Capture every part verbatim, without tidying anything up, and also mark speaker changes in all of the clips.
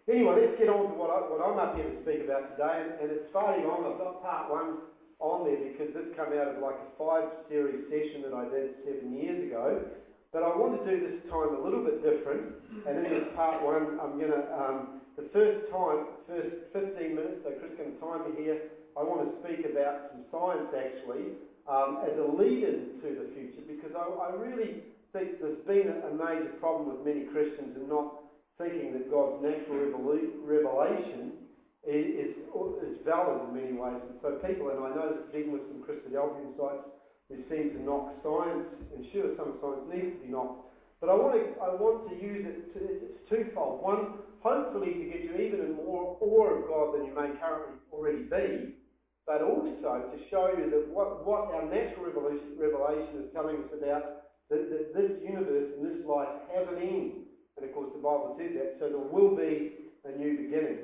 Speaker 1: Anyway, let's get on to what, I, what I'm up here to speak about today, and, and it's fairly long. I've got part one on there because this came out of like a five-series session that I did seven years ago. But I want to do this time a little bit different, and in this part one, I'm going to, um, the first time, first fifteen minutes, so Chris is going to time me here, I want to speak about some science actually, um, as a lead-in to the future, because I, I really think there's been a, a major problem with many Christians in not thinking that God's natural revelation is, is, is valid in many ways. And so people, and I noticed even with some Christadelphian sites, who seem to knock science, and sure, some science needs to be knocked. But I want to, I want to use it, to, it's twofold. One, hopefully to get you even in more awe of God than you may currently already be, but also to show you that what, what our natural revelation, revelation is telling us about, that, that this universe and this life have an end. And of course the Bible says that, so there will be a new beginning.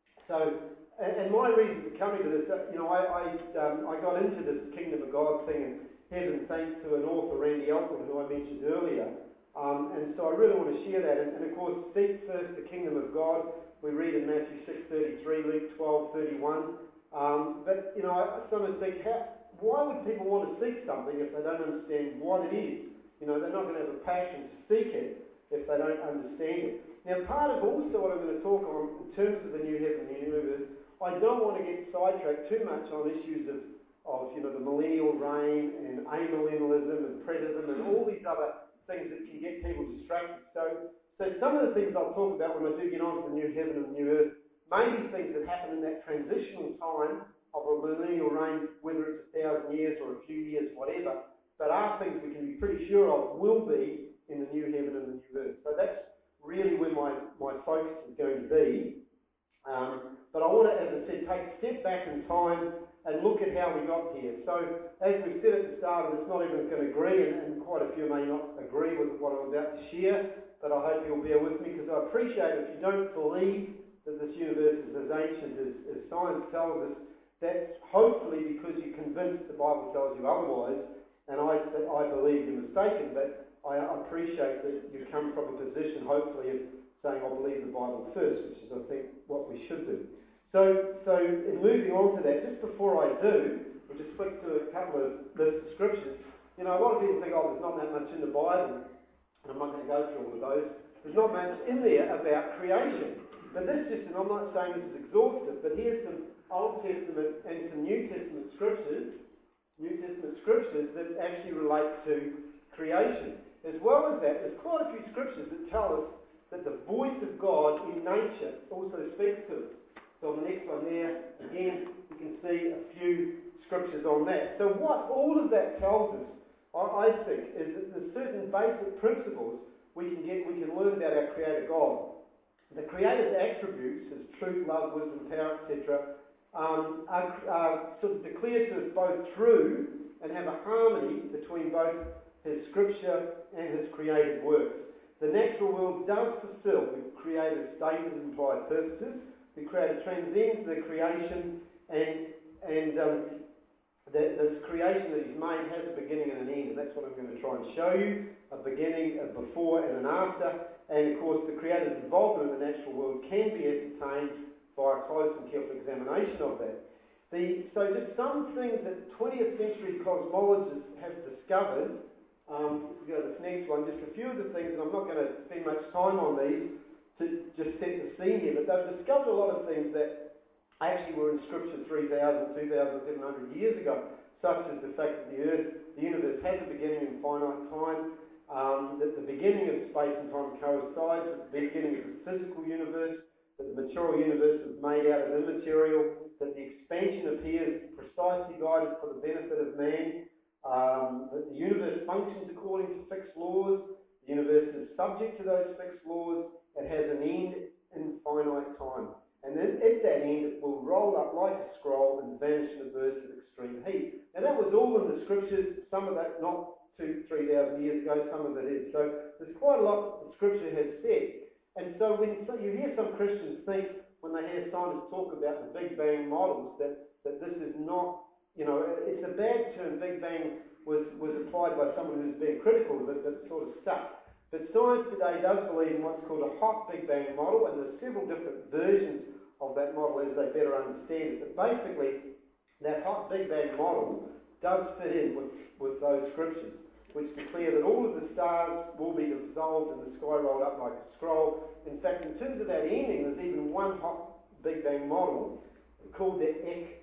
Speaker 1: So, and, and my reason for coming to this, you know, I I, um, I got into this Kingdom of God thing in heaven thanks to an author, Randy Elton, who I mentioned earlier. Um, and so I really want to share that. And, and of course, seek first the Kingdom of God. We read in Matthew six thirty-three, Luke twelve thirty-one. Um, but, you know, I sometimes think, how, why would people want to seek something if they don't understand what it is? You know, they're not going to have a passion to seek it if they don't understand it. Now, part of also what I'm going to talk on in terms of the new heaven and the new earth, I don't want to get sidetracked too much on issues of, of you know, the millennial reign and amillennialism and preterism and all these other things that can get people distracted. So, so some of the things I'll talk about when I do get on to the new heaven and the new earth may be things that happen in that transitional time of a millennial reign, whether it's a thousand years or a few years, whatever, but are things we can be pretty sure of will be in the new heaven and the new earth. So that's really where my, my focus is going to be. Um, but I want to, as I said, take a step back in time and look at how we got here. So as we said at the start, and it's not everyone's going to agree, and, and quite a few may not agree with what I'm about to share, but I hope you'll bear with me, because I appreciate if you don't believe that this universe is as ancient as, as science tells us, that's hopefully because you're convinced the Bible tells you otherwise, and I, I believe you're mistaken, but I appreciate that you come from a position, hopefully, of saying, I believe the Bible first, which is, I think, what we should do. So, so in moving on to that, just before I do, we'll just flick to a couple of lists of scriptures. You know, a lot of people think, oh, there's not that much in the Bible, and I'm not going to go through all of those. There's not much in there about creation. But this just, and I'm not saying this is exhaustive, but here's some Old Testament and some New Testament scriptures, New Testament scriptures that actually relate to creation. As well as that, there's quite a few scriptures that tell us that the voice of God in nature also speaks to us. So on the next one there, again, you can see a few scriptures on that. So what all of that tells us, I think, is that there's certain basic principles we can get, we can learn about our Creator God. The Creator's attributes, his truth, love, wisdom, power, et cetera, um, are, are sort of declared to us both true and have a harmony between both his scripture and his created works. The natural world does fulfill the Creator's stated and implied purposes. The Creator transcends the creation, and and um, the, this creation that he's made has a beginning and an end, and that's what I'm going to try and show you, a beginning, a before and an after. And of course the Creator's involvement in the natural world can be ascertained by a close and careful examination of that. The, so just some things that twentieth century cosmologists have discovered. Um, if we go to this next one, just a few of the things, and I'm not going to spend much time on these to just set the scene here, but they've discovered a lot of things that actually were in Scripture three thousand, two thousand seven hundred years ago, such as the fact that the earth, the universe has a beginning in finite time, um, that the beginning of space and time coincides with the beginning of the physical universe, that the material universe was made out of immaterial, that the expansion appears precisely guided for the benefit of man, Um, that the universe functions according to fixed laws, the universe is subject to those fixed laws, it has an end in finite time. And then at that end it will roll up like a scroll and vanish in a burst of extreme heat. Now that was all in the scriptures, some of that not two, three thousand years ago, some of it is. So there's quite a lot that the scripture has said. And so when you hear some Christians think, when they hear scientists talk about the Big Bang models, that, that this is not, you know, it's a bad term. Big Bang was, was applied by someone who's been critical of it, but it sort of stuck. But science today does believe in what's called a hot Big Bang model, and there's several different versions of that model as they better understand it. But basically, that hot Big Bang model does fit in with, with those scriptures, which declare that all of the stars will be dissolved and the sky rolled up like a scroll. In fact, in terms of that ending, there's even one hot Big Bang model called the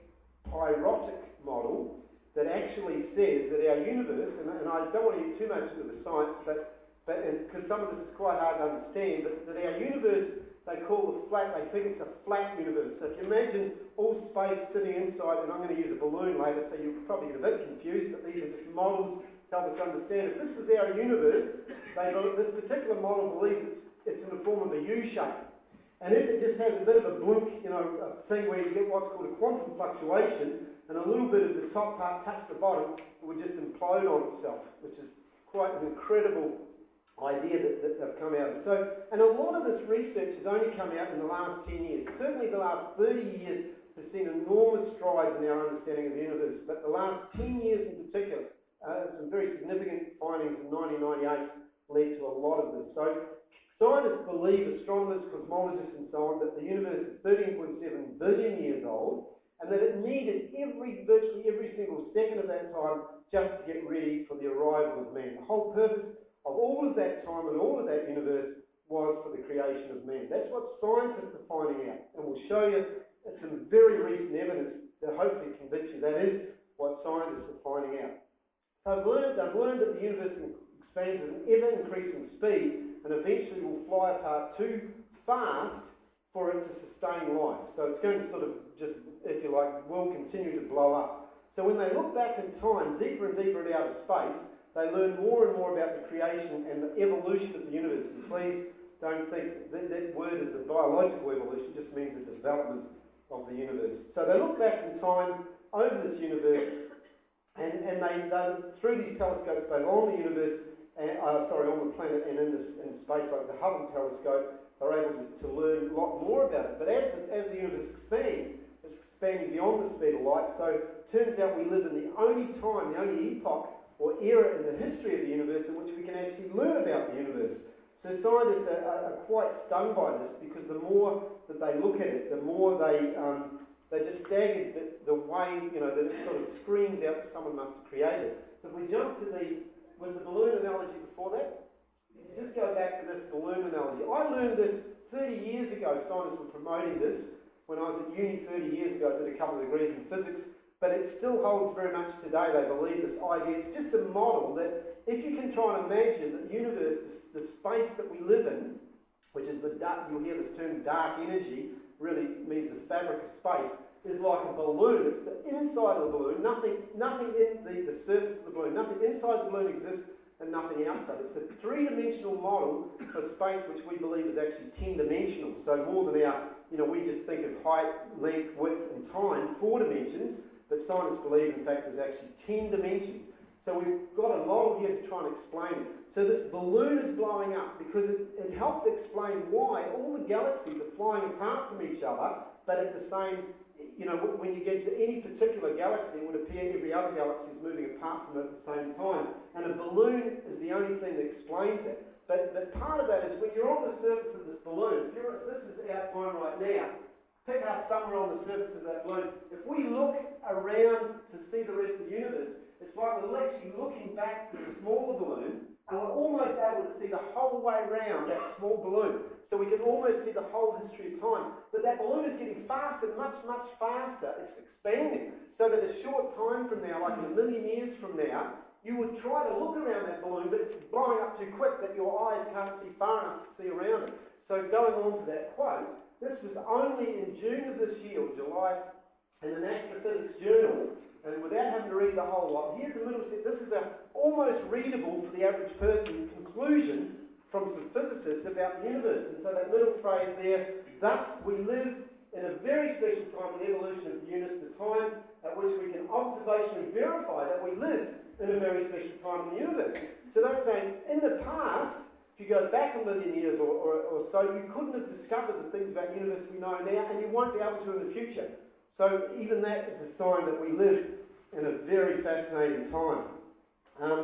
Speaker 1: ekpyrotic model that actually says that our universe, and, and I don't want to get too much into the science, but but because some of this is quite hard to understand, but that our universe, they call the flat, they think it's a flat universe. So if you imagine all space sitting inside, and I'm going to use a balloon later, so you'll probably get a bit confused, but these are just models to help us understand. If this is our universe, they, this particular model believes it's, it's in the form of a U shape. And if it just has a bit of a blink, you know, a thing where you get what's called a quantum fluctuation, and a little bit of the top part touch the bottom, it would just implode on itself, which is quite an incredible idea that, that they've come out of. So, and a lot of this research has only come out in the last ten years. Certainly the last thirty years has seen enormous strides in our understanding of the universe, but the last ten years in particular, uh, some very significant findings in nineteen ninety-eight led to a lot of this. So scientists believe, astronomers, cosmologists and so on, that the universe is thirteen point seven billion years old, and that it needed every, virtually every single second of that time just to get ready for the arrival of man. The whole purpose of all of that time and all of that universe was for the creation of man. That's what scientists are finding out. And we'll show you some very recent evidence that hopefully convince you that is what scientists are finding out. They've learned, they've learned that the universe expands at an ever-increasing speed and eventually will fly apart too fast for it to sustain life. So it's going to sort of just, if you like, will continue to blow up. So when they look back in time, deeper and deeper into outer space, they learn more and more about the creation and the evolution of the universe. And please don't think that that word is a biological evolution, it just means the development of the universe. So they look back in time over this universe, and, and they, they, through these telescopes, both on the universe, and, uh, sorry, on the planet and in, this, in space, like the Hubble telescope, they're able to, to learn a lot more about it. But as the, as the universe expands, it's expanding beyond the speed of light. So it turns out we live in the only time, the only epoch or era in the history of the universe in which we can actually learn about the universe. So scientists are, are, are quite stunned by this, because the more that they look at it, the more they um, they're just staggered that the way, you know, that it sort of screams out that someone must have created. So if we jump to the, was the balloon analogy before that? Just go back to this balloon analogy. I learned this thirty years ago. Scientists were promoting this when I was at uni thirty years ago. I did a couple of degrees in physics. But it still holds very much today. They believe this idea. It's just a model that if you can try and imagine that the universe, the space that we live in, which is the dark, you'll hear this term dark energy, really means the fabric of space, is like a balloon. It's the inside of the balloon. Nothing, nothing in the, the surface of the balloon. Nothing inside the balloon exists and nothing outside. It's a three-dimensional model for space which we believe is actually ten-dimensional. So more than our, you know, we just think of height, length, width and time, four dimensions. But scientists believe, in fact, there's actually ten dimensions. So we've got a model here to try and explain it. So this balloon is blowing up because it, it helps explain why all the galaxies are flying apart from each other, but at the same, you know, when you get to any particular galaxy, it would appear every other galaxy is moving apart from it at the same time. And a balloon is the only thing that explains it. But, but part of that is when you're on the surface of this balloon, if, you're, if this is outline right now, pick up somewhere on the surface of that balloon. If we look around to see the rest of the universe, it's like we're actually looking back to the smaller balloon, and we're almost able to see the whole way around that small balloon. So we can almost see the whole history of time. But that balloon is getting faster, much, much faster. It's expanding. So that a short time from now, like in a million years from now, you would try to look around that balloon, but it's blowing up too quick that your eyes can't see far enough to see around it. So going on to that quote, this was only in June of this year, or July, in an Astrophysics journal, and without having to read the whole lot, here's the middle step. This is a almost readable for the average person conclusion from some physicists about the universe. And so that middle phrase there, thus we live in a very special time in the evolution of the universe, the time at which we can observationally verify that we live in a very special time in the universe. So they're saying, in the past, if you go back a million years or, or, or so, you couldn't have discovered the things about the universe we know now, and you won't be able to in the future. So even that is a sign that we live in a very fascinating time. Um,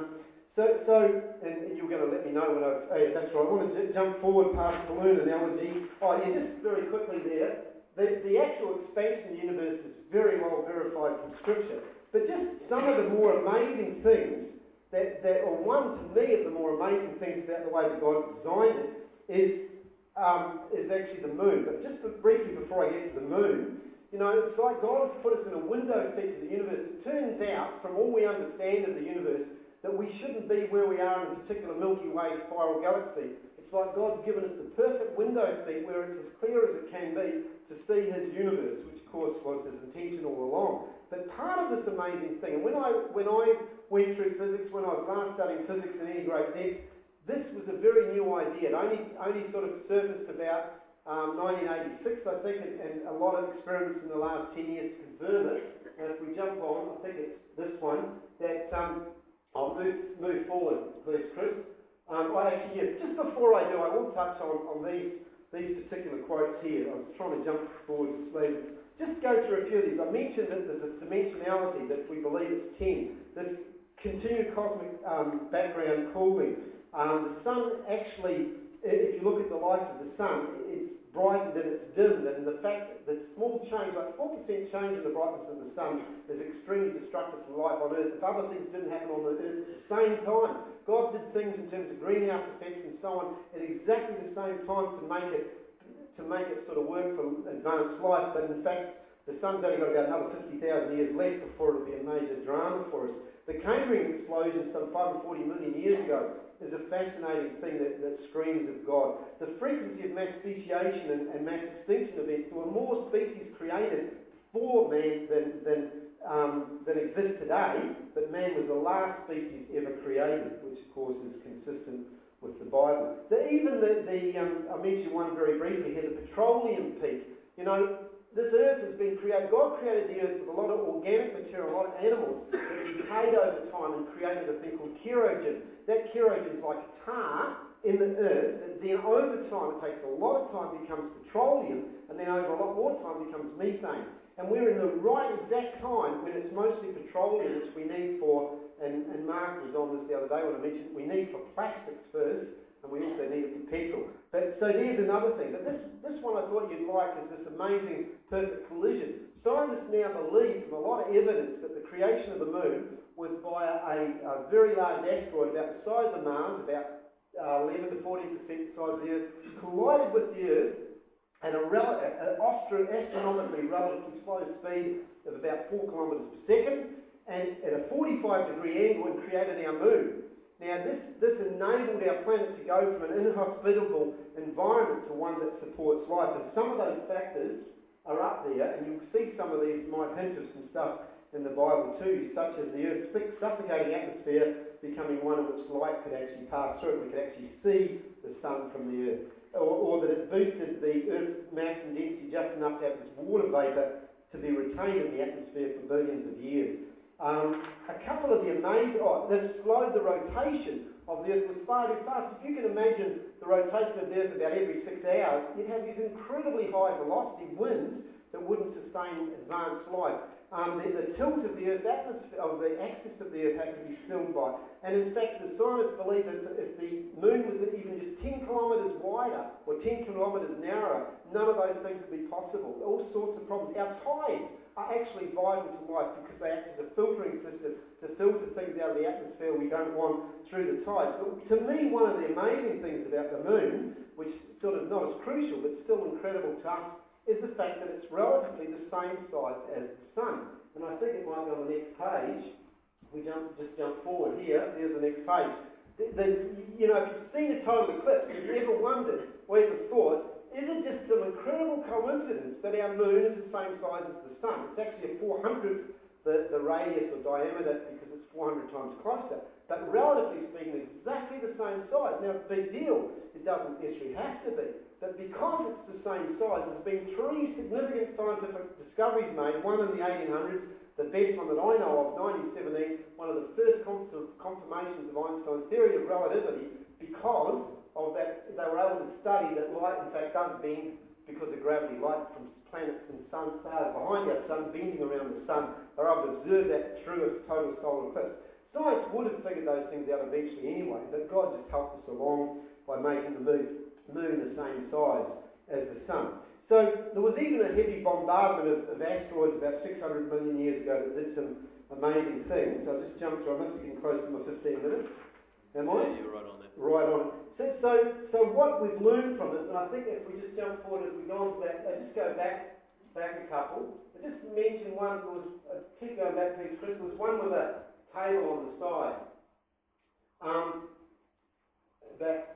Speaker 1: So, so and, and you're going to let me know when I've... Oh, yeah, that's right. I want to j- jump forward past balloon analogy. Oh, yeah, just very quickly there. The, the actual expansion of the universe is very well verified from Scripture. But just some of the more amazing things, that, that or one to me of the more amazing things about the way that God designed it, is, um, is actually the moon. But just briefly before I get to the moon, you know, it's like God has put us in a window seat to the universe. It turns out, from all we understand of the universe, that we shouldn't be where we are in a particular Milky Way spiral galaxy. It's like God's given us the perfect window seat where it's as clear as it can be to see his universe, which of course was his intention all along. But part of this amazing thing, and when I when I went through physics, when I was last studying physics in any great depth, this was a very new idea. It only, only sort of surfaced about um, nineteen eighty-six, I think, and, and a lot of experiments in the last ten years to confirm it. Now if we jump on, I think it's this one, that... Um, I'll move, move forward, please, Chris. Um, I actually, yeah, just before I do, I will touch on, on these, these particular quotes here. I was trying to jump forward to slide. Just go through a few of these. I mentioned that there's a dimensionality, that we believe it's ten. This continued cosmic um, background cooling. Um, the sun actually, if you look at the life of the sun, it's brightened and it's dimmed, and the fact that small change, like four percent change in the brightness of the sun, is extremely destructive for life on Earth. If other things didn't happen on the Earth at the same time, God did things in terms of greenhouse effects and so on at exactly the same time to make it to make it sort of work for advanced life. But in fact, the sun's only got about another fifty thousand years left before it'll be a major drama for us. The Cambrian explosion some five hundred forty million years ago is a fascinating thing that, that screams of God. The frequency of mass speciation and, and mass extinction events, there were more species created for man than, than, um, than exist today, but man was the last species ever created, which of course is consistent with the Bible. The, even the, the um, I mentioned one very briefly here, the petroleum peak. You know, this earth has been created, God created the earth with a lot of organic material, a lot of animals that decayed over time and created a thing called kerogen. That kerogen is like a tar in the earth that then over time, it takes a lot of time, becomes petroleum, and then over a lot more time becomes methane. And we're in the right exact time when it's mostly petroleum, which we need for, and, and Mark was on this the other day when I mentioned we need for plastics first, and we also need it for petrol. But so there's another thing. But this, this one I thought you'd like is this amazing perfect collision. Scientists now believe from a lot of evidence that the creation of the moon was by a, a very large asteroid about the size of Mars, about uh, eleven to fourteen percent the size of the Earth, collided with the Earth at a rel- an astronomically relatively slow speed of about four kilometres per second, and at a forty-five degree angle, and created our moon. Now this, this enabled our planet to go from an inhospitable environment to one that supports life, and some of those factors are up there, and you'll see some of these might hint of some stuff in the Bible too, such as the Earth's thick, suffocating atmosphere becoming one in which light could actually pass through it. We could actually see the sun from the Earth. Or, or that it boosted the Earth's mass and density just enough to have this water vapour to be retained in the atmosphere for billions of years. Um, a couple of the amazing... Oh, that slowed the rotation of the Earth was far too fast. If you can imagine the rotation of the Earth about every six hours, you'd have these incredibly high velocity winds that wouldn't sustain advanced life. Um, the, the tilt of the Earth's atmosphere, of the axis of the Earth, had to be stilled by. And in fact, the scientists believe that if the moon was even just ten kilometres wider or ten kilometres narrower, none of those things would be possible. All sorts of problems. Our tides are actually vital to life because they act as a filtering system to filter things out of the atmosphere we don't want through the tides. But to me, one of the amazing things about the moon, which sort of not as crucial but still incredible to us, is the fact that it's relatively the same size as the sun. And I think it might be on the next page. We jump, just jump forward here. There's the next page. The, the, you know, if you've seen a total eclipse, if you ever wondered or ever thought, is it just some incredible coincidence that our moon is the same size as the sun? It's actually a four hundredth the, the radius or diameter because it's four hundred times closer. But relatively speaking, exactly the same size. Now, it's a big deal. It doesn't necessarily have to be. But because it's the same size, there's been three significant scientific discoveries made, one in the eighteen hundreds, the best one that I know of, nineteen seventeen, one of the first confirmations of Einstein's theory of relativity, because of that, they were able to study that light, in fact, does bend because of gravity. Light from planets and sun stars behind our sun, bending around the sun, are able to observe that through a total solar eclipse. Science would have figured those things out eventually anyway, but God just helped us along by making the moon, moon the same size as the sun. So there was even a heavy bombardment of, of asteroids about six hundred million years ago that did some amazing things. I'll just jump through. I must be getting close to my fifteen minutes. Am I?
Speaker 2: Yeah, you're right on that.
Speaker 1: Right on. So, so, so what we've learned from this, and I think if we just jump forward, if we go on back, uh, just go back, back a couple. I just mentioned one that was, uh, keep going back, please, Chris. There was one with a table on the side. Um, back.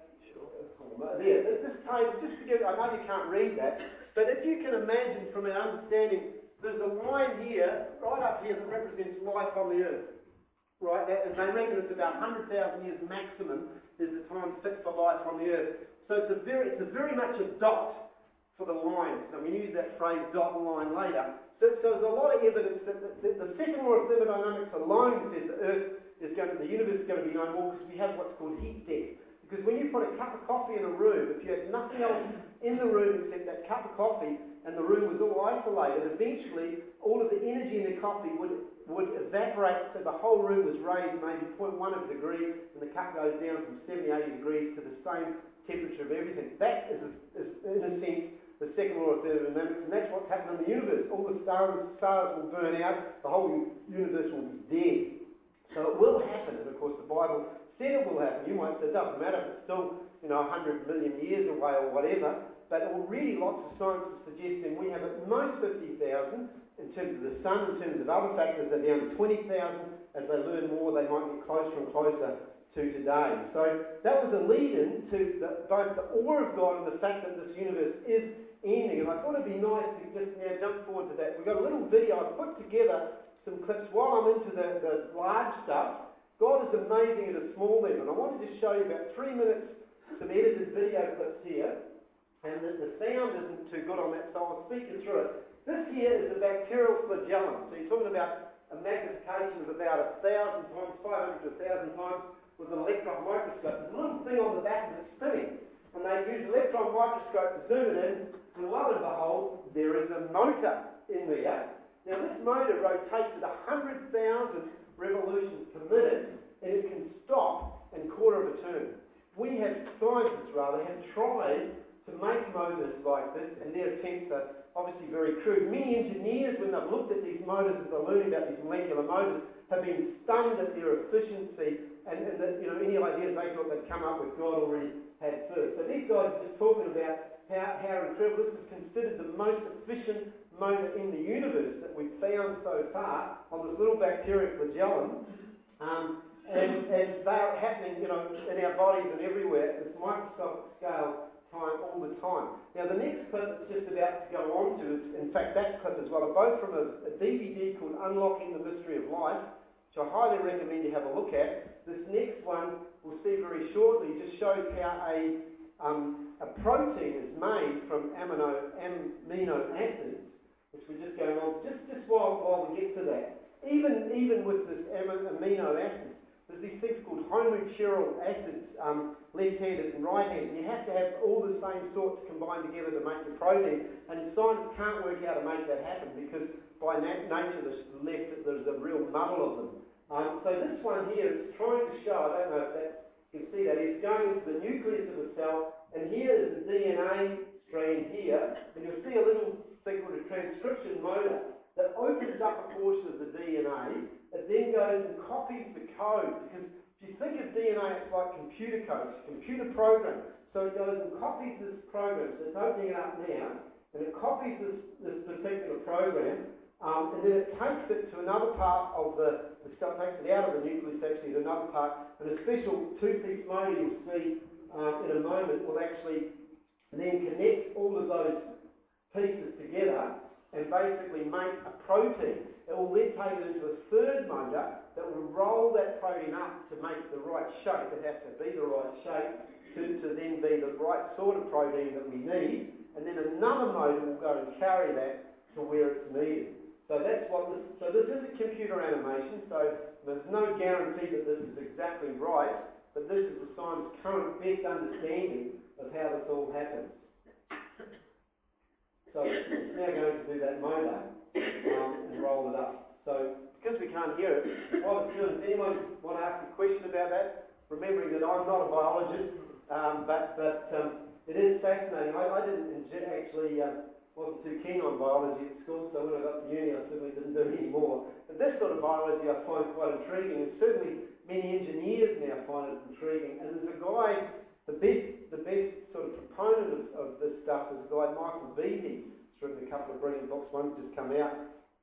Speaker 1: Sure. There. This table, just to give, I know you can't read that, but if you can imagine from our understanding, there's a line here, right up here, that represents life on the earth. Right, that, and they reckon it's about one hundred thousand years maximum is the time fit for life on the earth. So it's a very, it's a very much a dot for the line. So we use that phrase dot and line later. So, so there's a lot of evidence that the, the, the second law of thermodynamics alone says the earth is going to, the universe is going to be no more because we have what's called heat death. Because when you put a cup of coffee in a room, if you had nothing else in the room except that cup of coffee and the room was all isolated, eventually all of the energy in the coffee would would evaporate, so the whole room was raised maybe zero point one of a degree, and the cup goes down from seventy, eighty degrees to the same temperature of everything. That is, is in a sense, the second law of thermodynamics, and that's what's happened in the universe. All the stars, stars will burn out, the whole universe will be dead. So it will happen, and of course the Bible said it will happen. You might say it doesn't matter if it's still, you know, one hundred million years away or whatever, but already lots of science is suggesting we have at most fifty thousand. In terms of the sun, in terms of other factors, they're down to twenty thousand. As they learn more, they might get closer and closer to today. So that was a lead-in to the, both the awe of God and the fact that this universe is ending. And I thought it'd be nice to just now jump forward to that. We've got a little video. I've put together some clips while I'm into the, the large stuff. God is amazing at a small level. And I want to just show you about three minutes, some edited video clips here. And the, the sound isn't too good on that, so I'll speak you through it. This here is the bacterial flagellum. So you're talking about a magnification of about a thousand times, five hundred to a thousand times with an electron microscope. There's a little thing on the back of it spinning. And they use an electron microscope to zoom it in, and lo and behold, there is a motor in there. Now this motor rotates at one hundred thousand revolutions per minute, and it can stop in a quarter of a turn. We have, scientists rather, have tried to make motors like this, and their attempts are obviously very crude. Many engineers, when they've looked at these motors, as they're learning about these molecular motors, have been stunned at their efficiency and, and that, you know, any ideas they thought they'd come up with, God already had first. So these guys are just talking about how, how incredible this is considered the most efficient motor in the universe that we've found so far on this little bacterial flagellum. Um, and, and they're happening, you know, in our bodies and everywhere at this microscopic scale time all the time. Now the next clip that's just about to go on to is, in fact that clip as well, are both from a, a D V D called Unlocking the Mystery of Life, which I highly recommend you have a look at. This next one we'll see very shortly just shows how a, um, a protein is made from amino, amino acids, which we're just going on, just, just while, while we get to that. Even, even with this amino acids, there's these things called homochiral acids, um, left-handed and right-handed. You have to have all the same sort to combine together to make your protein, and scientists can't work out how to make that happen because by nat- nature there's left there's a real muddle of them. Um, so this one here is trying to show, I don't know if that, you can see that, it's going into the nucleus of a cell, and here is the D N A strand here, and you'll see a little thing called a transcription motor that opens up a portion of the D N A. It then goes and copies the code, because if you think of D N A, it's like computer code, it's a computer program. So it goes and copies this program. So it's opening it up now, and it copies this, this particular program, um, and then it takes it to another part of the, the cell, takes it out of the nucleus actually to another part, and a special two-piece motor you'll see uh, in a moment will actually then connect all of those pieces together and basically make a protein. It will then take it into a third motor that will roll that protein up to make it the right shape. It has to be the right shape to, to then be the right sort of protein that we need. And then another motor will go and carry that to where it's needed. So that's what this, so this is a computer animation, so there's no guarantee that this is exactly right, but this is the scientists' current best understanding of how this all happens. So it's now going to do that motor um, and roll it up. So because we can't hear it, while it's doing, does anyone want to ask a question about that? Remembering that I'm not a biologist, um, but, but um, it is fascinating. I, I didn't actually, uh, wasn't too keen on biology at school, so when I got to uni I certainly didn't do any more. But this sort of biology I find quite intriguing, and certainly many engineers now find it intriguing. And there's a guy, the best, the best sort of proponent of, of this stuff is a guy, Michael Behe. He's written a couple of brilliant books, one's just come out.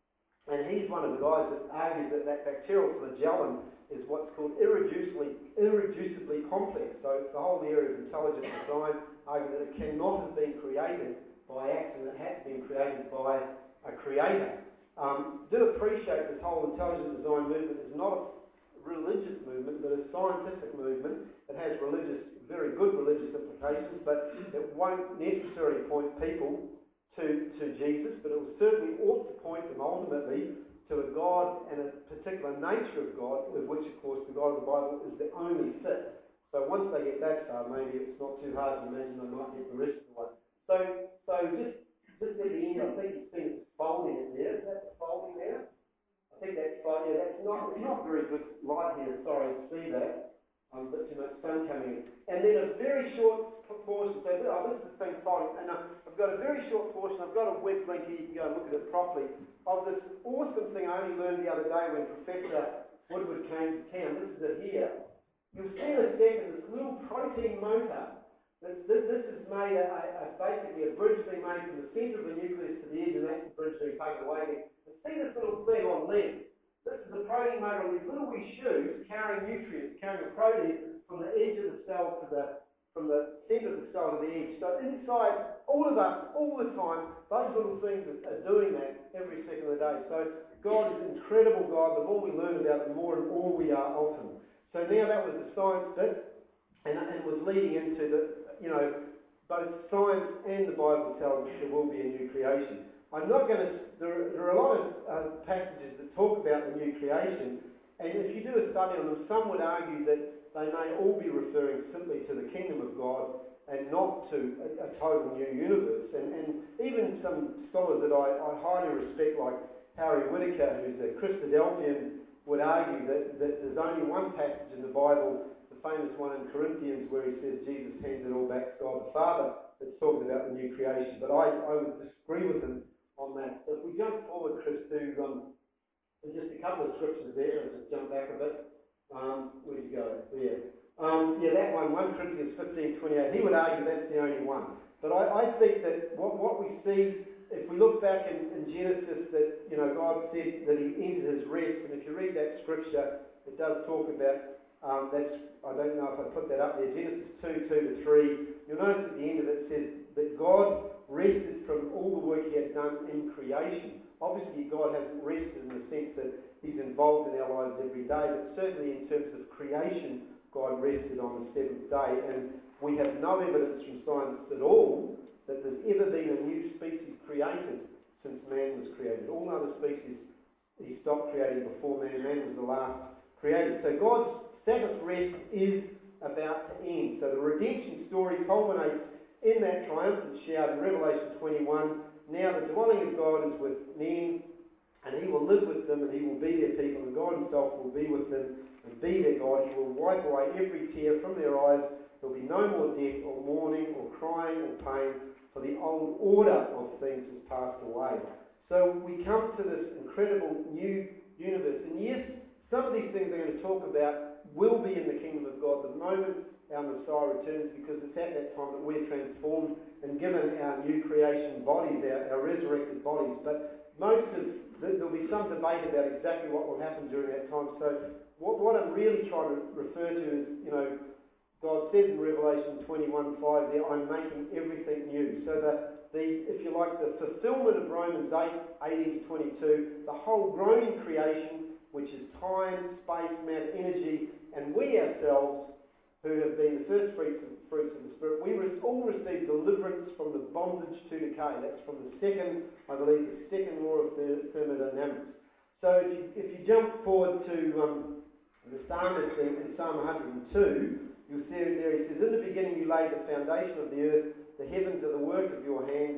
Speaker 1: And he's one of the guys that argues that that bacterial flagellum is what's called irreducibly, irreducibly complex. So it's the whole area of intelligent design, arguing that it cannot have been created by accident, it has been created by a creator. Um, do appreciate this whole intelligent design movement is not a religious movement, but a scientific movement. It has religious, very good religious implications, but it won't necessarily point people to, to Jesus, but it will certainly ought to point them ultimately to a God and a particular nature of God, of which, of course, the God of the Bible is the only fit. So once they get that far, maybe it's not too hard to imagine they might get the rest of the way. So, so just, just at the end, I think you see it's folding it there. Is that folding there? I think that's right. Yeah, that's not, it's not very good light here. Sorry to see that. Um, a bit too much sun coming in. And then a very short portion. So oh, this is the thing folding. And uh, I've got a very short portion. I've got a web link here. You can go and look at it properly. Of this awesome thing I only learned the other day when Professor Woodward came to town. This is it here. You'll see in a second this little protein motor. This, this, this is made, a, a, basically a bridge being made from the centre of the nucleus to the edge, and that's the bridge being taken away there. And see this little thing on length? This is the protein motor on these little wee shoes carrying nutrients, carrying a protein from the edge of the cell to the, from the centre of the cell to the edge. So inside, all of us, all the time, those little things are, are doing that every second of the day. So God is an incredible God. The more we learn about it, the more and more we are of Him. So now that was the science bit, and, and it was leading into the, you know, both science and the Bible tells us there will be a new creation. I'm not going to, there, there are a lot of uh, passages that talk about the new creation, and if you do a study on them, some would argue that they may all be referring simply to the kingdom of God and not to a, a total new universe. And, and even some scholars that I, I highly respect, like Harry Whittaker, who's a Christadelphian, would argue that, that there's only one passage in the Bible, the famous one in Corinthians, where he says Jesus hands it all back to God the Father, that's talking about the new creation. But I, I would disagree with him on that. So if we jump forward, Chris, to um, just a couple of scriptures there, I'll just jump back a bit. Um, where'd you go? There. Um, yeah, that one, First Corinthians fifteen twenty-eight. He would argue that's the only one. But I, I think that what, what we see, if we look back in, in Genesis, that, you know, God said that He entered His rest, and if you read that scripture, it does talk about, um, that's, I don't know if I put that up there, Genesis two, two to three. You'll notice at the end of it, it says that God rested from all the work He had done in creation. Obviously, God hasn't rested in the sense that He's involved in our lives every day, but certainly in terms of creation, God rested on the seventh day, and we have no evidence from science at all that there's ever been a new species created since man was created. All other species He stopped creating before man. Man was the last created. So God's Sabbath rest is about to end. So the redemption story culminates in that triumphant shout in Revelation twenty-one. Now the dwelling of God is with men, and He will live with them, and He will be their people, and God Himself will be with them and be their God. He will wipe away every tear from their eyes. There will be no more death or mourning or crying or pain, for the old order of things has passed away. So we come to this incredible new universe. And yes, some of these things I'm going to talk about will be in the kingdom of God the moment our Messiah returns, because it's at that time that we're transformed and given our new creation bodies, our, our resurrected bodies. But most of, there'll be some debate about exactly what will happen during that time. So what, what I'm really trying to refer to is, you know, God says in Revelation twenty-one five there, I'm making everything new. So that the, if you like, the fulfillment of Romans eight, eighteen to twenty-two, the whole groaning creation, which is time, space, matter, energy, and we ourselves, who have been the first fruits of, fruits of the Spirit, we all receive deliverance from the bondage to decay. That's from the second, I believe, the second law of thermodynamics. So if you, if you jump forward to um, the psalmist in, in Psalm one hundred two, you'll see there he says, in the beginning you laid the foundation of the earth, the heavens are the work of your hands.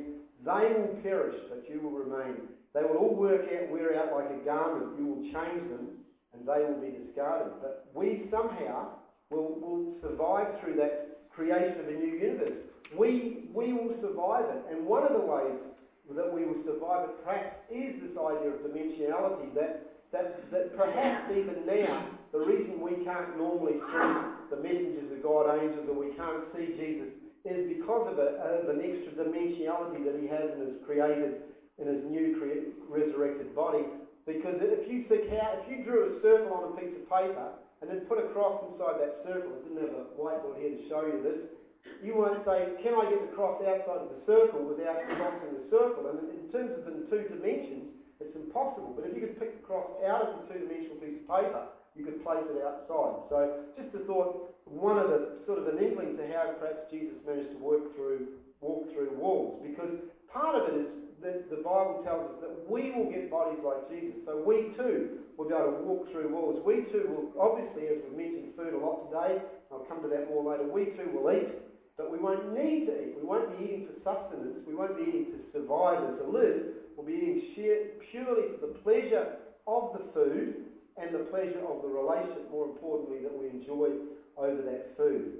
Speaker 1: They will perish, but you will remain. They will all work out, wear out like a garment. You will change them, and they will be discarded. But we somehow will, will survive through that creation of a new universe. We, we will survive it. And one of the ways that we will survive it perhaps is this idea of dimensionality, that, that, that perhaps even now, the reason we can't normally see the messengers of God, angels, or we can't see Jesus, is because of, a, of an extra dimensionality that he has in his created, in his new cre- resurrected body. Because if you think how, if you drew a circle on a piece of paper and then put a cross inside that circle, I didn't have a whiteboard here to show you this, you won't say, can I get the cross outside of the circle without crossing the circle? And in terms of in two dimensions, it's impossible. But if you could pick the cross out of the two-dimensional piece of paper, you could place it outside. So just a thought, one of the sort of an inkling to how perhaps Jesus managed to work through, walk through walls. Because part of it is that the Bible tells us that we will get bodies like Jesus. So we too will be able to walk through walls. We too will, obviously, as we've mentioned food a lot today, I'll come to that more later, we too will eat. But we won't need to eat. We won't be eating for sustenance. We won't be eating to survive and to live. We'll be eating sheer, purely for the pleasure of the food and the pleasure of the relationship, more importantly, that we enjoy over that food.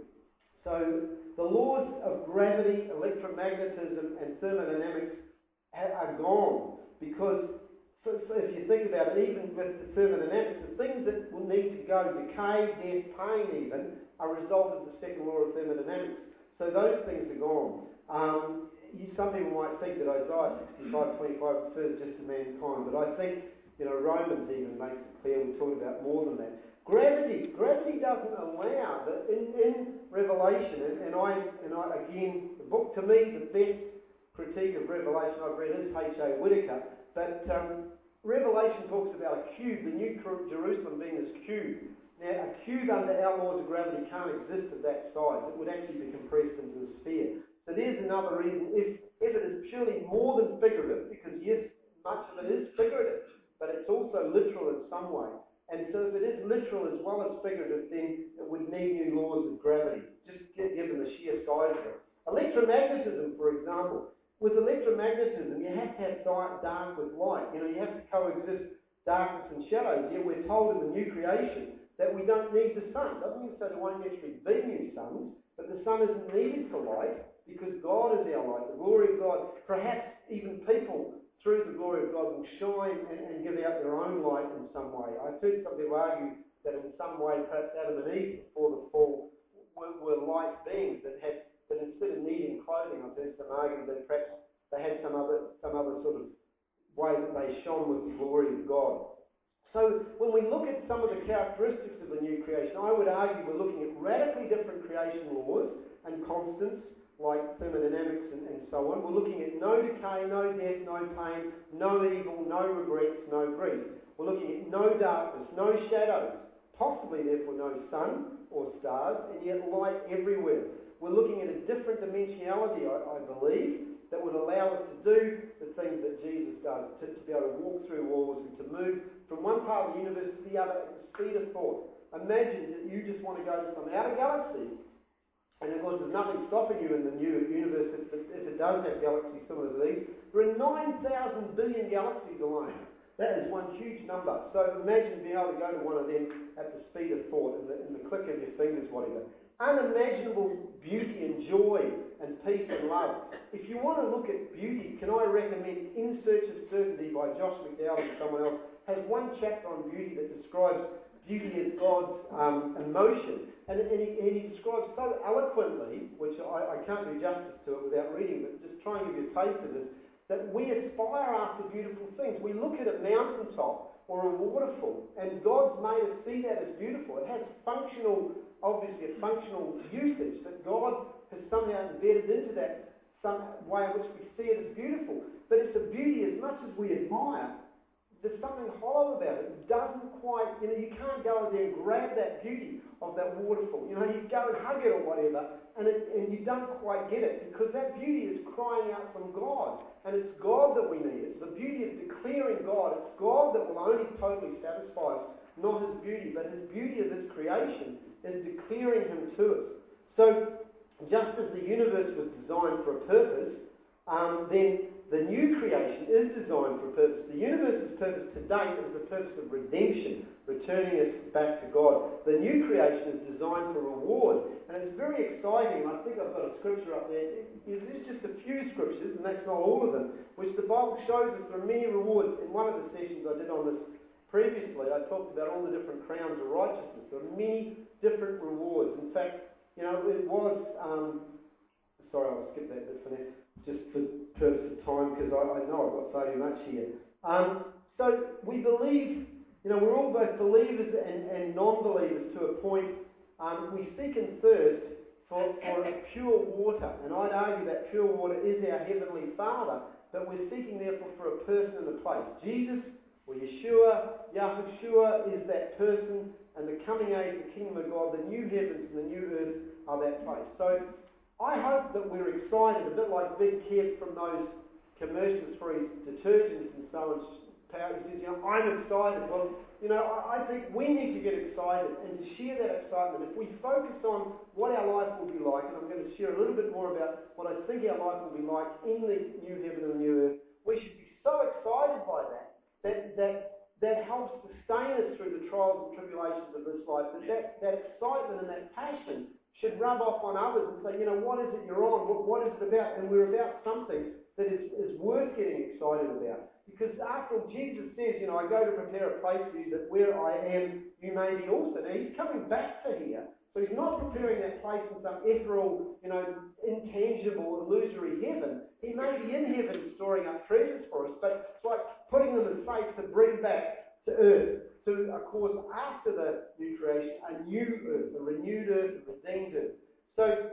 Speaker 1: So the laws of gravity, electromagnetism, and thermodynamics are gone because, so, so if you think about it, even with the thermodynamics, the things that will need to go, decay, death, pain even, are a result of the second law of thermodynamics. So those things are gone. Um, you, some people might think that Isaiah sixty-five twenty-five refers just to mankind, but I think, you know, Romans even makes it clear we talk about more than that. Gravity, gravity doesn't allow that in, in Revelation, and, and I, and I again, the book to me, the best critique of Revelation I've read is H A Whitaker, but um, Revelation talks about a cube, the new Jerusalem being this cube. Now, a cube under our laws of gravity can't exist of that size. It would actually be compressed into a sphere. So there's another reason. If, if it is purely more than figurative, because yes, much of it is figurative, but it's also literal in some way. And so if it is literal as well as figurative, then it would need new laws of gravity, just given the sheer size of it. Electromagnetism, for example. With electromagnetism, you have to have dark, dark with light. You know, you have to coexist darkness and shadows. Yet we're told in the new creation that we don't need the sun. Doesn't mean to say there won't actually be new suns, but the sun isn't needed for light because God is our light, the glory of God. Perhaps even people, through the glory of God, will shine and, and give out their own light in some way. I've heard some people argue that in some way perhaps Adam and Eve before the fall were, were light beings that had, that instead of needing clothing, I've heard some argue that perhaps they had some other, some other sort of way that they shone with the glory of God. So when we look at some of the characteristics of the new creation, I would argue we're looking at radically different creation laws and constants like thermodynamics and, and so on. We're looking at no decay, no death, no pain, no evil, no regrets, no grief. We're looking at no darkness, no shadows, possibly therefore no sun or stars, and yet light everywhere. We're looking at a different dimensionality, I, I believe, that would allow us to do the things that Jesus does, to, to be able to walk through walls and to move from one part of the universe to the other at the speed of thought. Imagine that you just want to go to some outer galaxy, and of course there's nothing stopping you in the new universe if it, if it does have galaxies similar to these. There are nine thousand billion galaxies alone. That is one huge number. So imagine being able to go to one of them at the speed of thought, in the, in the click of your fingers, whatever. Unimaginable beauty and joy and peace and love. If you want to look at beauty, can I recommend In Search of Certainty by Josh McDowell and someone else? Has one chapter on beauty that describes beauty as God's um, emotion. And, and, he, and he describes so eloquently, which I, I can't do justice to it without reading, but just try and give you a taste of this, that we aspire after beautiful things. We look at a mountaintop or a waterfall, and God's made us see that as beautiful. It has functional, obviously a functional usage that God has somehow embedded into that some way in which we see it as beautiful. But it's a beauty as much as we admire. There's something hollow about it. It doesn't quite, you know, you can't go in there and grab that beauty of that waterfall. You know, you go and hug it or whatever, and, it, and you don't quite get it because that beauty is crying out from God. And it's God that we need. It's the beauty of declaring God. It's God that will only totally satisfy us, not His beauty. But His beauty of His creation is declaring Him to us. So, just as the universe was designed for a purpose, um, then the new creation is designed for a purpose. The universe's purpose to date is the purpose of redemption, returning us back to God. The new creation is designed for reward. And it's very exciting. I think I've got a scripture up there. There's just a few scriptures, and that's not all of them, which the Bible shows us there are many rewards. In one of the sessions I did on this previously, I talked about all the different crowns of righteousness. There are many different rewards. In fact, you know, it was... Um, sorry, I'll skip that bit for now, just for purpose of time, because I, I know I've got far too much here. Um, so we believe, you know, we're all both believers and, and non-believers to a point. Um, we seek and thirst for, for pure water, and I'd argue that pure water is our Heavenly Father, but we're seeking therefore for a person and a place. Jesus, or Yeshua, Yahushua is that person, and the coming age, the kingdom of God, the new heavens and the new earth are that place. So I hope that we're excited, a bit like Big Kev from those commercials for his detergents and so on. He says, you know, I'm excited. Well, you know, I, I think we need to get excited and to share that excitement. If we focus on what our life will be like, and I'm going to share a little bit more about what I think our life will be like in the new heaven and new earth, we should be so excited by that, that that, that helps sustain us through the trials and tribulations of this life, that, that that excitement and that passion should rub off on others and say, you know, what is it you're on? What, what is it about? And we're about something that is, is worth getting excited about. Because after all, Jesus says, you know, I go to prepare a place for you that where I am, you may be also. Now, he's coming back to here. So he's not preparing that place in some ethereal, you know, intangible, illusory heaven. He may be in heaven storing up treasures for us, but it's like putting them in faith to bring back to earth. To, of course, after the new creation, a new earth, a renewed earth, a redeemed earth. So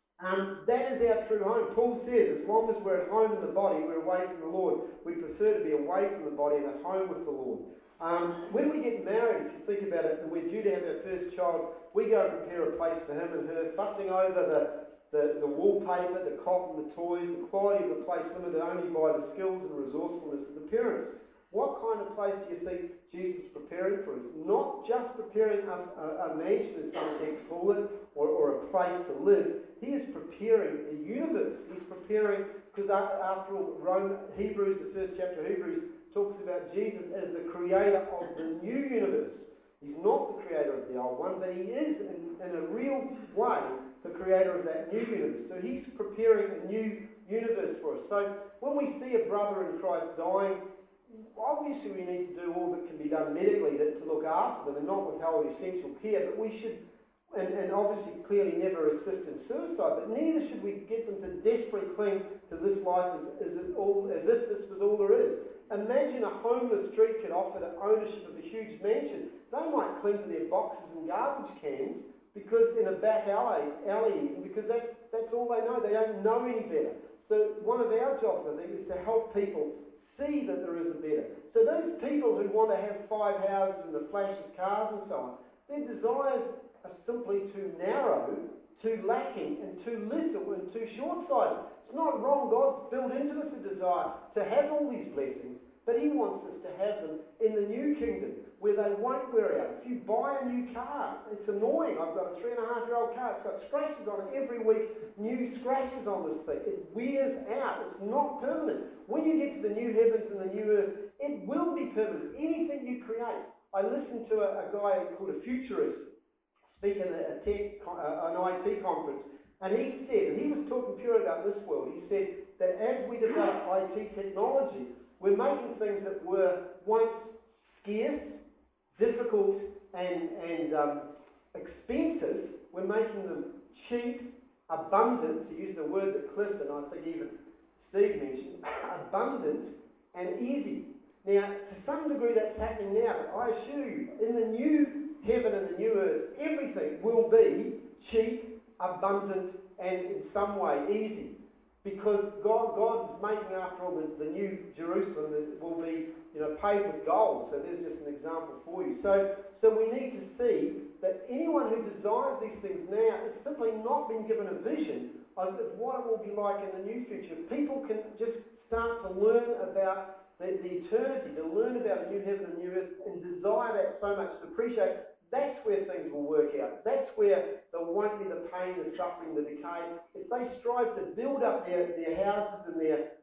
Speaker 1: um, that is our true home. Paul says, as long as we're at home in the body, we're away from the Lord. We prefer to be away from the body and at home with the Lord. Um, when we get married, if you think about it, and we're due to have our first child, we go and prepare a place for him and her, fussing over the, the, the wallpaper, the cotton, the toys, the quality of the place limited only by the skills and resourcefulness of the parents. What kind of place do you think Jesus is preparing for us? Not just preparing us a, a mansion, as some texts call it, or, or a place to live. He is preparing a universe. He's preparing, because after all, Rome, Hebrews, the first chapter of Hebrews, talks about Jesus as the creator of the new universe. He's not the creator of the old one, but he is, in, in a real way, the creator of that new universe. So he's preparing a new universe for us. So when we see a brother in Christ dying, obviously we need to do all that can be done medically to, to look after them and not withhold essential care, but we should, and, and obviously clearly never assist in suicide, but neither should we get them to desperately cling to this life as, as, it all, as if this was all there is. Imagine a homeless street kid offered ownership of a huge mansion. They might cling to their boxes and garbage cans because in a back alley, alley because that's, that's all they know. They don't know any better. So one of our jobs, I think, is to help people see that there is a better. So those people who want to have five houses and the flash of cars and so on, their desires are simply too narrow, too lacking, and too little and too short-sighted. It's not wrong. God's built into us a desire to have all these blessings, but he wants us to have them in the new kingdom where they won't wear out. If you buy a new car, it's annoying. I've got a three and a half year old car. It's got scratches on it every week, new scratches on this thing. It wears out. It's not permanent. When you get to the new heavens and the new earth, it will be permanent. Anything you create. I listened to a, a guy called a futurist speak at a, a tech, uh, an I T conference, and he said, and he was talking purely about this world, he said that as we develop I T technology, we're making things that were once scarce, difficult, and, and um, expensive, we're making them cheap, abundant, to use the word that Clifton, I think even Steve mentioned, abundant and easy. Now, to some degree that's happening now, but I assure you, in the new heaven and the new earth, everything will be cheap, abundant, and in some way easy. Because God, God is making, after all, the, the new Jerusalem that will be, you know, paved with gold. So there's just an example for you. So, so we need to see that anyone who desires these things now has simply not been given a vision of what it will be like in the new future. If people can just start to learn about the, the eternity, to learn about a new heaven and new earth, and desire that so much, to appreciate, that's where things will work out. That's where there won't be the pain, the suffering, the decay. If they strive to build up their, their houses and their,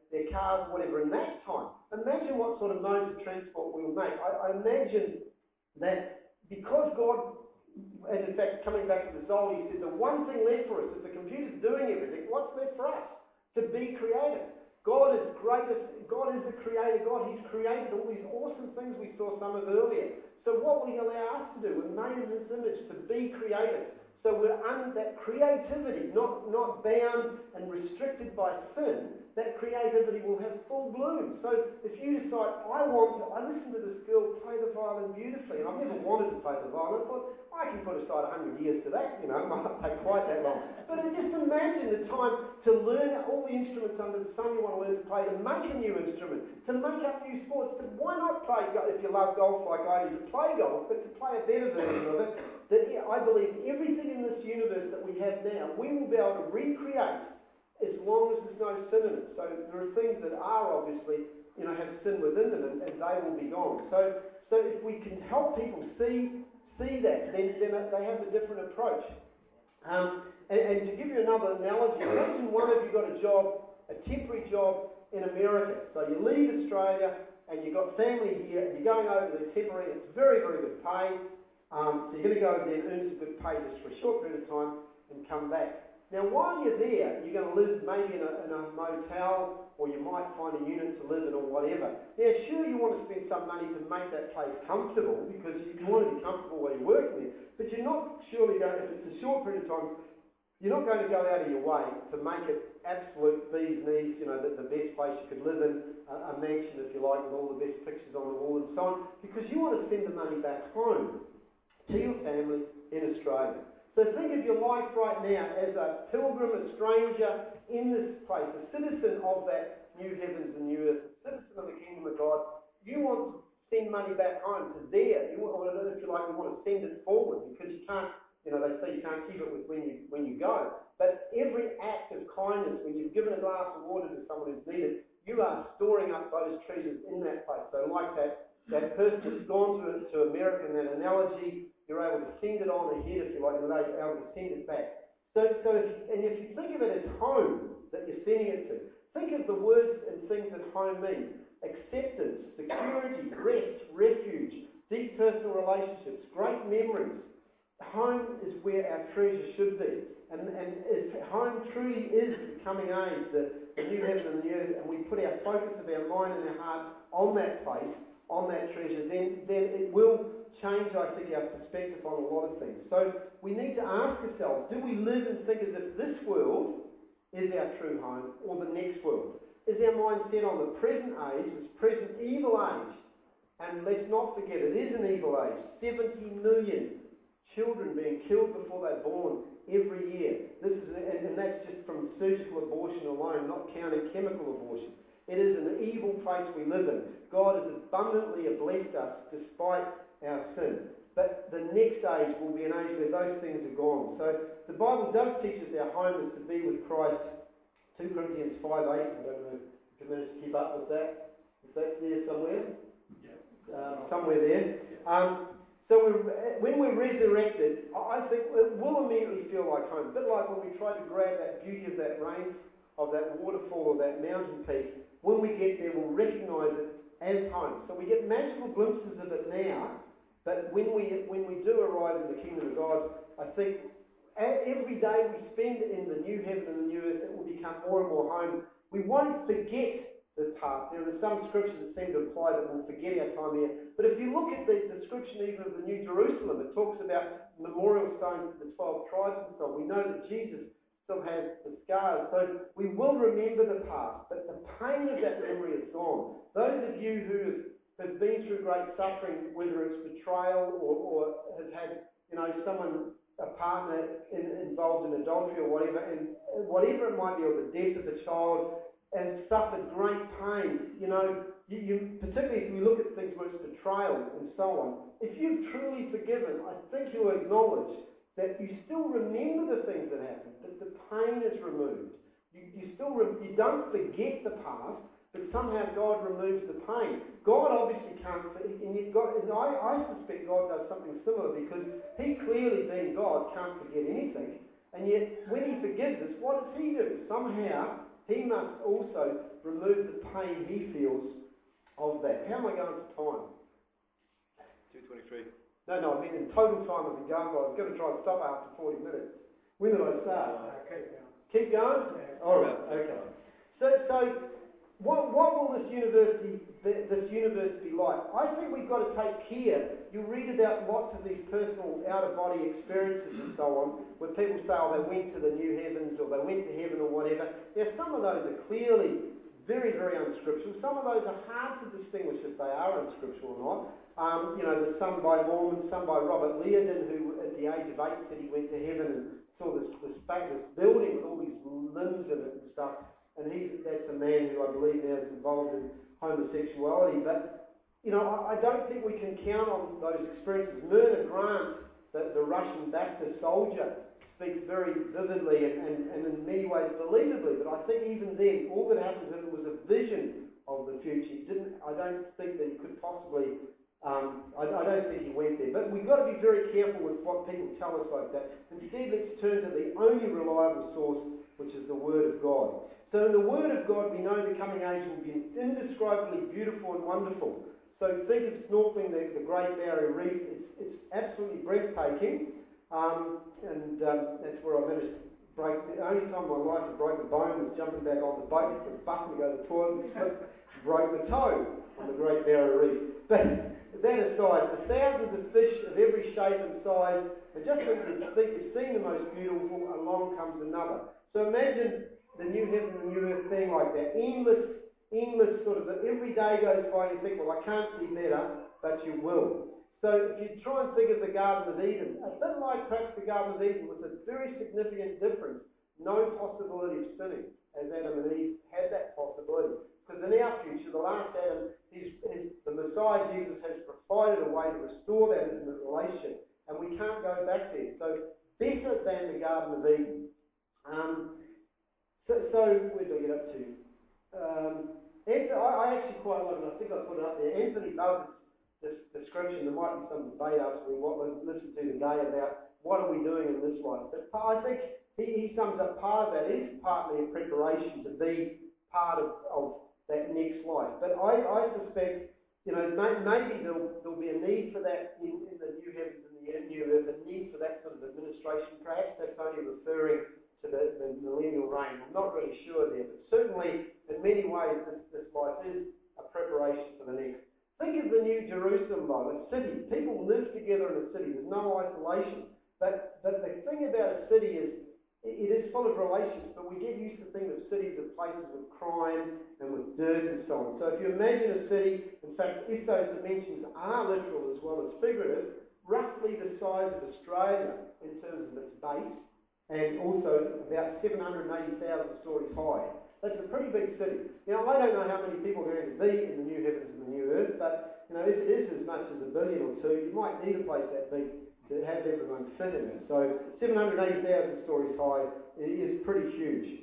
Speaker 1: their cars, whatever, in that time. Imagine what sort of modes of transport we'll make. I, I imagine that because God, and in fact, coming back to the soul, he said the one thing left for us, if the computer's doing everything, what's left for us? To be creative. God is greatest. God is the creator. God, he's created all these awesome things we saw some of earlier. So what will he allow us to do? We're made in his image to be creative. So we're under that creativity, not, not bound and restricted by sin. That creativity will have full bloom. So if you decide, I want to, I listened to this girl play the violin beautifully, and I've never wanted to play the violin. I thought, I can put aside a hundred years to that, you know, it might not take quite that long. But just imagine the time to learn all the instruments under the sun you want to learn to play, to make a new instrument, to make up new sports. To, why not play, if you love golf like I do, to play golf, but to play a better version of it? That I believe everything in this universe that we have now, we will be able to recreate as long as there's no sin in it. So there are things that are obviously, you know, have sin within them, and, and they will be gone. So, so if we can help people see see that, then, then they have a different approach. Um, and, and to give you another analogy, imagine one of you got a job, a temporary job in America. So you leave Australia and you've got family here, and you're going over there temporary. It's very, very good pay. Um, so you're going to go over there and earn some good pay just for a short period of time and come back. Now, while you're there, you're going to live maybe in a, in a motel, or you might find a unit to live in, or whatever. Now, sure, you want to spend some money to make that place comfortable, because you, you want to be comfortable while you're working there. But you're not surely going, if it's a short period of time, you're not going to go out of your way to make it absolute bee's knees, you know, the, the best place you could live in, a, a mansion, if you like, with all the best pictures on the wall and so on, because you want to send the money back home to your family in Australia. So think of your life right now as a pilgrim, a stranger in this place, a citizen of that new heavens and new earth, a citizen of the kingdom of God. You want to send money back home to there. You want, or if you like, you want to send it forward, because you can't, you know, they say you can't keep it with when you when you go. But every act of kindness, when you've given a glass of water to someone who's needed, you are storing up those treasures in that place. So like that, that person that's gone to, to America in that analogy, you're able to send it on ahead, if you like, and you're able to send it back. So, so if you, and if you think of it as home that you're sending it to, think of the words and things that home mean. Acceptance, security, rest, refuge, deep personal relationships, great memories. Home is where our treasure should be. And, and if home truly is the coming age, the, the new heaven and the new earth, and we put our focus of our mind and our heart on that place, on that treasure, then, then it will change, I think, our perspective on a lot of things. So we need to ask ourselves, do we live and think as if this world is our true home, or the next world? Is our mind set on the present age, this present evil age? And let's not forget, it is an evil age. seventy million children being killed before they're born every year. This is, and, and that's just from surgical abortion alone, not counting chemical abortion. It is an evil place we live in. God has abundantly blessed us despite our sin. But the next age will be an age where those things are gone. So the Bible does teach us our home is to be with Christ. two Corinthians five eight, I don't know if you managed to keep up with that. Is that there somewhere? Yeah. Um, somewhere there. Um, so we're, when we're resurrected, I think it will immediately feel like home. A bit like when we try to grab that beauty of that rain, of that waterfall or that mountain peak. When we get there, we'll recognise it as home. So we get magical glimpses of it now, but when we when we do arrive in the kingdom of God, I think every day we spend in the new heaven and the new earth, it will become more and more home. We won't forget this past. There are some scriptures that seem to imply that we'll forget our time here. But if you look at the description even of the New Jerusalem, it talks about memorial stones for the twelve tribes and so on. We know that Jesus still has the scars. So we will remember the past, but the pain of that memory is gone. Those of you who have been through great suffering, whether it's betrayal or, or have had, you know, someone, a partner in, involved in adultery or whatever, and whatever it might be, or the death of a child, and suffered great pain, you know, you, you, particularly if we look at things where it's betrayal and so on, if you've truly forgiven, I think you'll acknowledge that you still remember the things that happened, that the pain is removed. You, you still re- you don't forget the past, but somehow God removes the pain. God obviously can't, and yet God, and I, I suspect God does something similar, because He clearly, being God, can't forget anything. And yet, when He forgives us, what does He do? Somehow He must also remove the pain he feels of that. How am I going for time?
Speaker 2: two twenty-three.
Speaker 1: No, no, I mean in total time of the go. I was going to try and stop after forty minutes. When did I start?
Speaker 3: Uh, keep going.
Speaker 1: Keep going?
Speaker 3: Yeah.
Speaker 1: All right, okay. So, so what, what will this university, this universe be like? I think we've got to take care. You read about lots of these personal out-of-body experiences and so on, where people say, oh, they went to the new heavens or they went to heaven or whatever. Now, some of those are clearly very, very unscriptural. Some of those are hard to distinguish if they are unscriptural or not. Um, you know, there's some by Mormon, some by Robert Liardon, who at the age of eight said he went to heaven and saw this, this, this building with all these limbs in it and stuff. And he's, that's a man who I believe now is involved in homosexuality. But, you know, I, I don't think we can count on those experiences. Myrna Grant, the, the Russian Baptist soldier, speaks very vividly and, and, and in many ways believably. But I think even then, all that happens is it was a vision of the future. He didn't, I don't think that he could possibly... Um, I, I don't think he went there. But we've got to be very careful with what people tell us like that. Instead, let's turn to the only reliable source, which is the Word of God. So in the Word of God, we know the coming age will be indescribably beautiful and wonderful. So think of snorkeling the, the Great Barrier Reef. It's, it's absolutely breathtaking. Um, and um, that's where I managed to break. The only time in my life I broke a bone was jumping back on the boat for a button to go to the toilet and slipped and broke my toe on the Great Barrier Reef. But that aside, the thousands of fish of every shape and size, and just when you think you've seen the most beautiful, along comes another. So imagine the new heaven and new earth being like that. Endless, endless sort of, every day goes by and you think, well, I can't see better, but you will. So if you try and think of the Garden of Eden, a bit like perhaps the Garden of Eden with a very significant difference, no possibility of sinning, as Adam and Eve had that possibility. Because in our future, the last Adam, he's, he's, the Messiah Jesus has provided a way to restore that intimate relationship, and we can't go back there. So better than the Garden of Eden. Um, so, so where did I get up to? Um, Anthony, I, I actually quite like it. I think I put it up there. Anthony loves this description. There might be some debate after we listen to today about what are we doing in this life. But I think he, he sums up part of that is partly a preparation to be part of, of that next life. But I, I suspect, you know, may, maybe there'll, there'll be a need for that in, in the new heavens and the new earth, a need for that sort of administration. Perhaps that's only referring to the, the millennial reign. I'm not really sure there, but certainly in many ways this, this life is a preparation for the next. Think of the New Jerusalem, though, a city. People live together in a city. There's no isolation. But, but the thing about a city is it is full of relations, but we get used to thinking of cities as places with crime and with dirt and so on. So if you imagine a city, in fact, if those dimensions are literal as well as figurative, roughly the size of Australia in terms of its base, and also about seven hundred eighty thousand stories high. That's a pretty big city. Now, I don't know how many people are going to be in the new heavens and the new earth, but, you know, if it is as much as a billion or two, you might need a place that big to have everyone fit in it. So seven hundred eighty thousand stories high is pretty huge.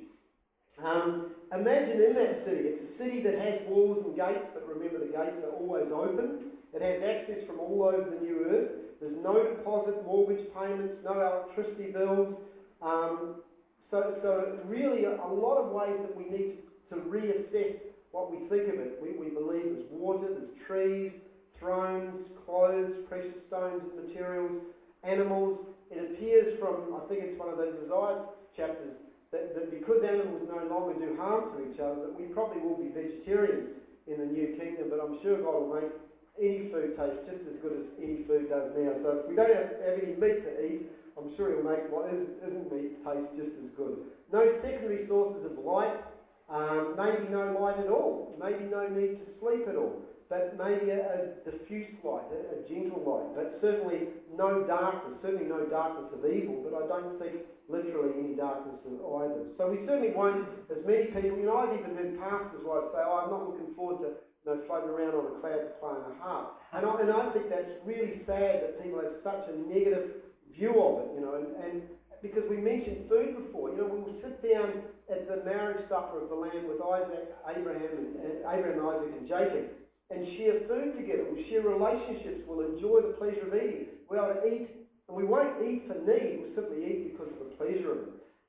Speaker 1: Um, imagine in that city, it's a city that has walls and gates, but remember the gates are always open. It has access from all over the new earth. There's no deposit, mortgage payments, no electricity bills. Um, so, so really a, a lot of ways that we need to, to reassess what we think of it. We, we believe there's water, there's trees, thrones, clothes, precious stones and materials, animals. It appears from, I think it's one of those Isaiah chapters, that, that because animals no longer do harm to each other, that we probably will be vegetarians in the new kingdom, but I'm sure God will make any food taste just as good as any food does now. So if we don't have, have any meat to eat, I'm sure he'll make what isn't, isn't meat taste just as good. No secondary sources of light, um, maybe no light at all, maybe no need to sleep at all, but maybe a, a diffuse light, a, a gentle light, but certainly no darkness, certainly no darkness of evil, but I don't think literally any darkness of either. So we certainly won't, as many people, you know, I've even heard pastors' wives say, oh, I'm not looking forward to, you know, floating around on a cloud to playing a harp. And I, and I think that's really sad that people have such a negative view of it, you know, and, and because we mentioned food before, you know, we will sit down at the marriage supper of the Lamb with Isaac, Abraham, and, and Abraham, Isaac, and Jacob, and share food together. We'll share relationships. We'll enjoy the pleasure of eating. We'll be able to eat, and we won't eat for need. We'll simply eat because of the pleasure of it.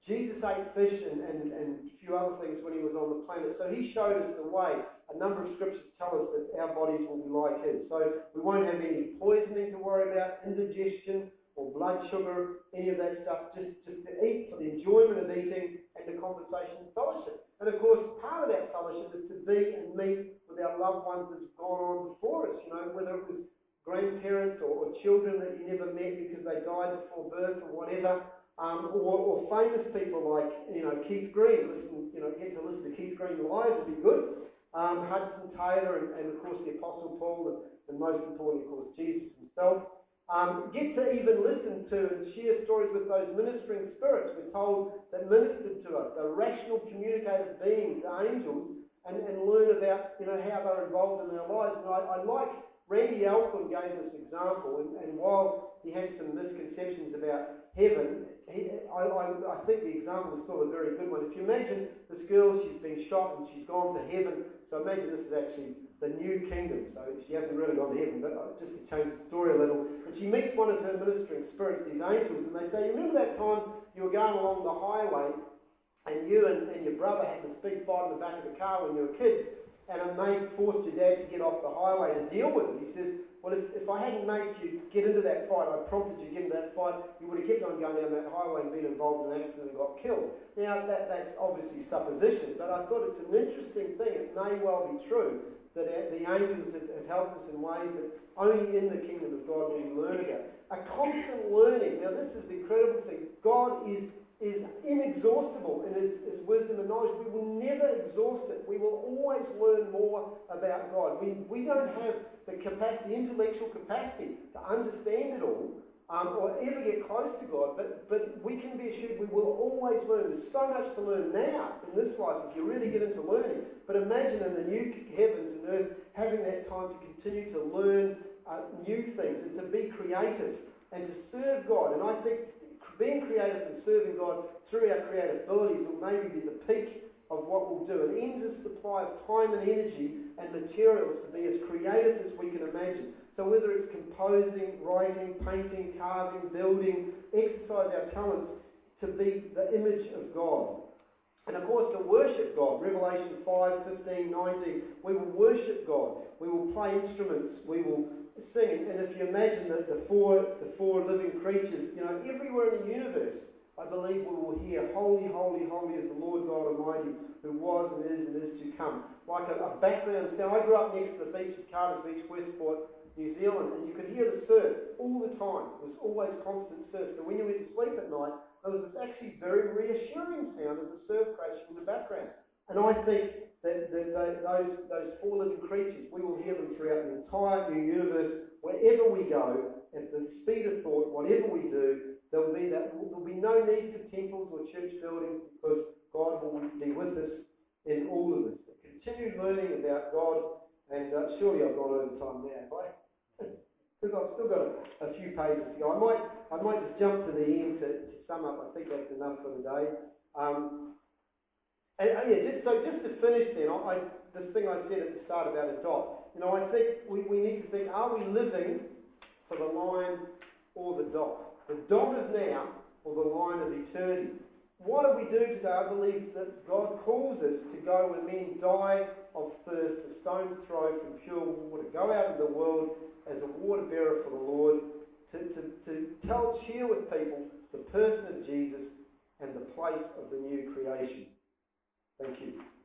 Speaker 1: Jesus ate fish and, and, and a few other things when he was on the planet. So he showed us the way. A number of scriptures tell us that our bodies will be like his. So we won't have any poisoning to worry about, indigestion or blood sugar, any of that stuff. Just, just to eat for the enjoyment of eating and the conversation and fellowship. And of course, part of that fellowship is to be and meet with our loved ones that's gone on before us. You know, whether it was grandparents or, or children that you never met because they died before birth or whatever. Um, or, or famous people like, you know, Keith Green. Listen, you know, get to listen to Keith Green live would be good. Um, Hudson Taylor and, and, of course, the Apostle Paul and, and most importantly, of course, Jesus himself. Um, get to even listen to and share stories with those ministering spirits. We're told that ministered to us, the rational communicative beings, the angels, and, and learn about, you know, how they're involved in our lives. And I, I like Randy Alcorn gave this example, and, and while he had some misconceptions about heaven, he, I, I, I think the example is still a very good one. If you imagine this girl, she's been shot and she's gone to heaven. So imagine this is actually the new kingdom. So she hasn't really gone to heaven, but just to change the story a little. And she meets one of her ministering spirits, these angels, and they say, you remember that time you were going along the highway and you and, and your brother had this big fight in the back of the car when you were kids, and it made forced your dad to get off the highway to deal with it. He says, well, if, if I hadn't made you get into that fight, I prompted you to get into that fight, you would have kept on going down that highway and been involved in an accident and got killed. Now, that, that's obviously supposition, but I thought it's an interesting thing. It may well be true that the angels have, have helped us in ways that only in the kingdom of God will we learn about. A constant learning. Now, this is the incredible thing. God is is inexhaustible in his, his wisdom and knowledge. We will never exhaust it. We will always learn more about God. We, we don't have the capacity, intellectual capacity to understand it all um, or ever get close to God, but, but we can be assured we will always learn. There's so much to learn now in this life if you really get into learning. But imagine in the new heavens and earth having that time to continue to learn uh, new things and to be creative and to serve God. And I think being creative and serving God through our creative abilities will maybe be the peak of what we'll do. An endless supply of time and energy and materials to be as creative as we can imagine. So whether it's composing, writing, painting, carving, building, exercise our talents to be the image of God. And of course to worship God. Revelation five, fifteen, nineteen. We will worship God. We will play instruments. We will sing. And if you imagine that the four, the four living creatures, you know, everywhere in the universe, I believe we will hear, holy, holy, holy is the Lord God Almighty, who was and is and is to come. Like a, a background sound. I grew up next to the beach at Carter's Beach, Westport, New Zealand, and you could hear the surf all the time. It was always constant surf. So when you went to sleep at night, there was this actually very reassuring sound of the surf crashing in the background. And I think that, that, that those, those four living creatures, we will hear them throughout the entire new universe, wherever we go, at the speed of thought, whatever we do, there will be that there will be no need for temples or church buildings because God will be with us in all of this. Continue learning about God, and uh, surely I've gone over time now, have I? Because I've still got a, a few pages to go. I might, I might just jump to the end to, to sum up. I think that's enough for today. Um, and uh, yeah, just, so just to finish then, I, I, this thing I said at the start about a dot. You know, I think we, we need to think: are we living for the line or the dot? The dot is now, or the line of eternity. What do we do today? I believe that God calls us to go where men die of thirst, a stone's throw from pure water. Go out into the world as a water bearer for the Lord, to, to, to tell, share with people the person of Jesus and the place of the new creation. Thank you.